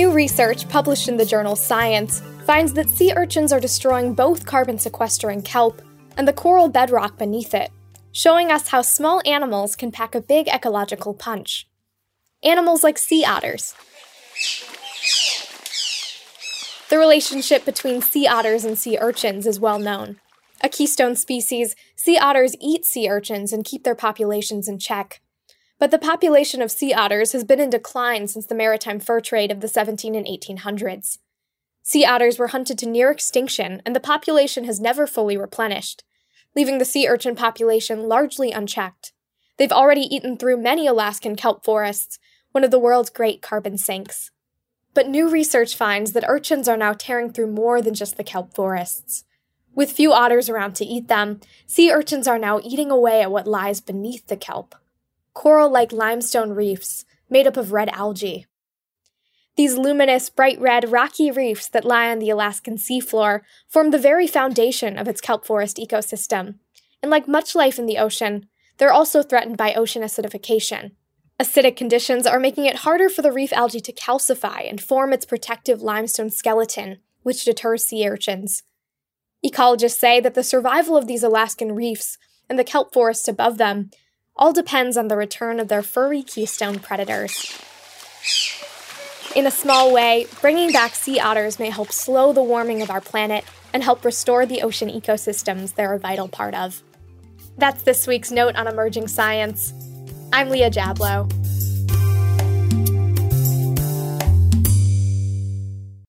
New research published in the journal Science finds that sea urchins are destroying both carbon-sequestering kelp and the coral bedrock beneath it, showing us how small animals can pack a big ecological punch. Animals like sea otters. The relationship between sea otters and sea urchins is well known. A keystone species, sea otters eat sea urchins and keep their populations in check. But the population of sea otters has been in decline since the maritime fur trade of the 1700s and 1800s. Sea otters were hunted to near extinction, and the population has never fully replenished, leaving the sea urchin population largely unchecked. They've already eaten through many Alaskan kelp forests, one of the world's great carbon sinks. But new research finds that urchins are now tearing through more than just the kelp forests. With few otters around to eat them, sea urchins are now eating away at what lies beneath the kelp. Coral-like limestone reefs made up of red algae. These luminous, bright red, rocky reefs that lie on the Alaskan seafloor form the very foundation of its kelp forest ecosystem. And like much life in the ocean, they're also threatened by ocean acidification. Acidic conditions are making it harder for the reef algae to calcify and form its protective limestone skeleton, which deters sea urchins. Ecologists say that the survival of these Alaskan reefs and the kelp forests above them all depends on the return of their furry keystone predators. In a small way, bringing back sea otters may help slow the warming of our planet and help restore the ocean ecosystems they're a vital part of. That's this week's Note on Emerging Science. I'm Leah Jablow.